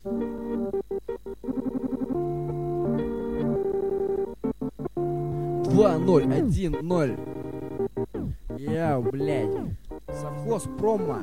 $2-0-1-0. Яу, блядь. Совхоз промо.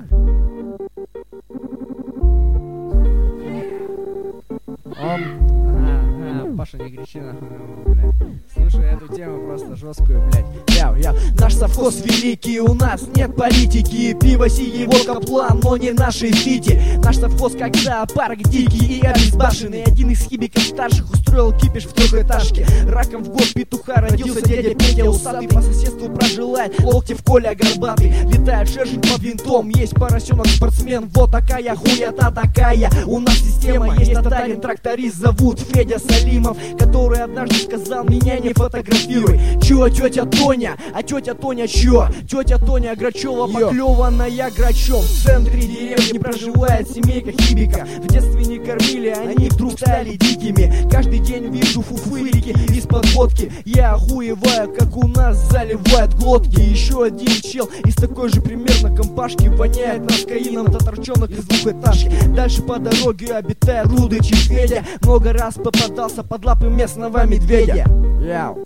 Паша, не кричи нахуй, блядь. Слушай эту тему просто жесткую, блядь. Яу. Наш совхоз великий, у нас нет политики. Пиво, синий, водка, план, но не наши фити. Наш совхоз как зоопарк дикий и обезбашенный. Один из хибиков старших устроил кипиш в трехэтажке. Раком в год петуха родился дядя Петя усатый. По соседству проживает Локтев Коля горбатый. Летает шершень под винтом, есть поросенок-спортсмен. Вот такая хуета такая. У нас система есть татарин, тракторист зовут Федя Салимов, который однажды сказал: меня не фотографируй. Чё, тетя Тоня? А тетя Тоня чё? Тетя Тоня Грачева, поклеванная грачом. В центре деревни проживает семейка хибика. В детстве не кормили, они вдруг стали дикими. Каждый день вижу фуфырики из-под водки. Я охуеваю, как у нас заливают глотки. Еще один чел из такой же примерно компашки воняет наскаином таторчонок из двухэтажки. Дальше по дороге обитает Рудыч и Федя. Много раз попадался под лапы местного медведя. Яу.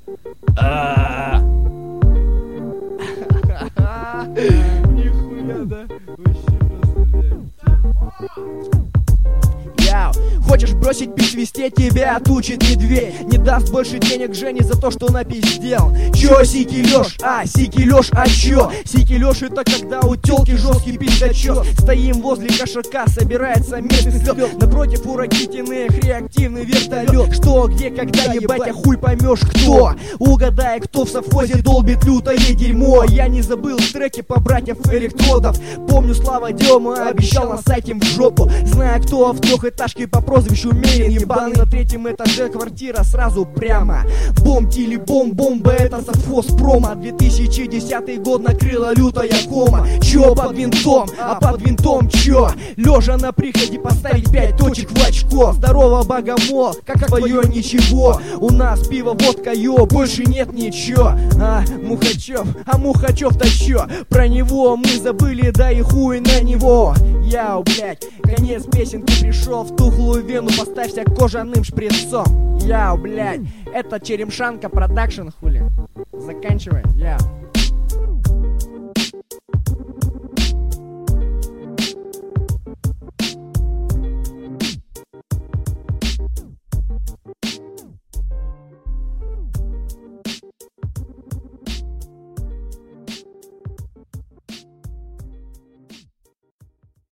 Нихуя, да? Хочешь бросить пить, свисте, тебя отучит медведь. Не даст больше денег Жене за то, что напиздел. Чё, Сикелёш? Сикелёш, чё? Сикелёш — это когда у тёлки жёсткий пиздачок. Стоим возле кошака, собирается местный слёт. Напротив у Ракитиных реактивный вертолёт. Что, где, когда, ебать, хуй поймёшь кто. Угадай, кто в совхозе долбит лютое дерьмо. Я не забыл треки по братьев Электродов. Помню, Слава Дема обещал насать им в жопу. Знаю, кто в трехэтажке по прозвищу Мерин ебаный. На третьем этаже квартира сразу прямо. Бомба, это совхоз промо. 2010 год накрыла лютая кома. Чё под винтом? Под винтом чё? Лежа на приходе поставить 5 точек в очко. Здорово, богомол, как твоё ничего? У нас пиво, водка, ё, больше нет ничего. Мухачев-то чё? Про него мы забыли, да и хуй на него. Яу, блядь, конец песенки пришел. В тухлую вену поставься кожаным шприцом. Яу, блядь, это Черемшанка продакшн, хули. Заканчивай, яу.